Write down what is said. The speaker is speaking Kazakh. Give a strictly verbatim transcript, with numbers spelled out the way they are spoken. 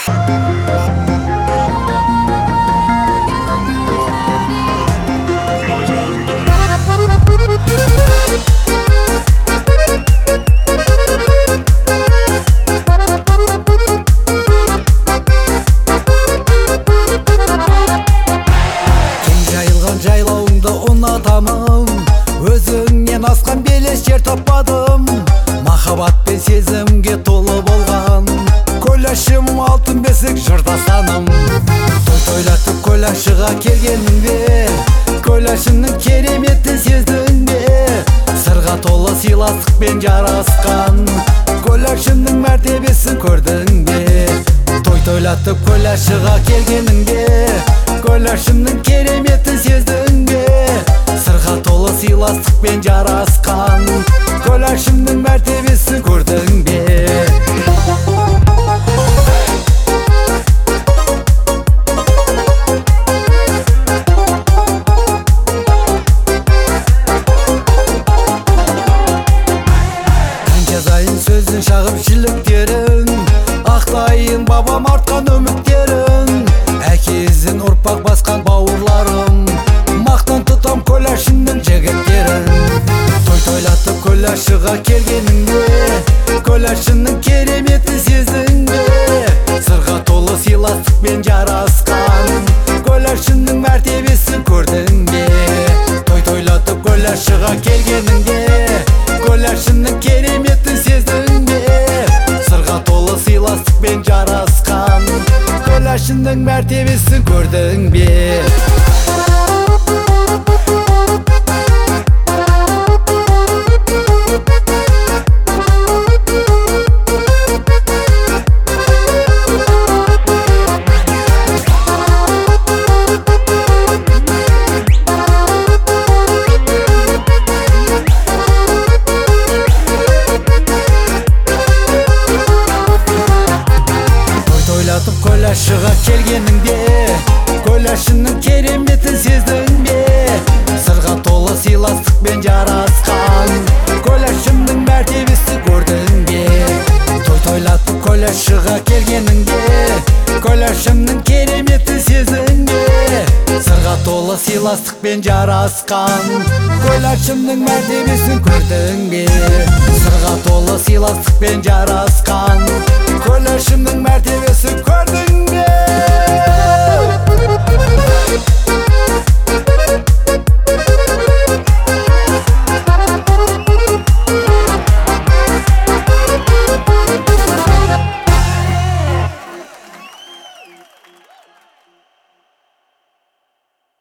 Өзіңнен асқан белес жер таппадым, махаббатпен сезімге толы болған көләшім алтын бесік жырдастаным. Той тойлатып көләшіға келгенің бе, көләшімнің кереметін сездің бе? Сырға толы сыйластықпен жарасқан көләшімнің мәртебесін көрдің бе? Той тойлатып көләшіға келгенің бе, көләшімнің кереметін сездің бе? Сырға толы сыйластықпен жарасқан көләшімнің мәртебесін көрдің бе? Ән жазайын сөзін шағып шіліктерін, ақтайын бабам артқан үміттерін, әкесін ұрпақ басқан бауырларым, мақтан тұтам көләшімнің жігіттерін. Той тойлатып көләшіға келгенің бе, көләшімнің кереметін сездің бе? Сырға толы сыйластықпен жарасқан көләшімнің мәртебесін көрдің бе? Той тойлатып көләшіға келгенің бе, көләшімнің кереметін сездің бе? Сырға толы сыйластықпен жарасқан көләшімнің мәртебесін көрдің бе? Көләшіға келгенің бе, көләшімнің кереметін сездің бе? Сырға толы сыйластықпен жарасқан көләшімнің мәртебесін көрдің бе? Той тойлатып көләшіға келгенің бе, көләшімнің кереметін сездің бе? Сырға толы сыйластықпен жарасқан көләшімнің мәртебесін көрдің бе? Сырға толы сыйластықпен жарасқан көләшімнің мәртебесін көрдің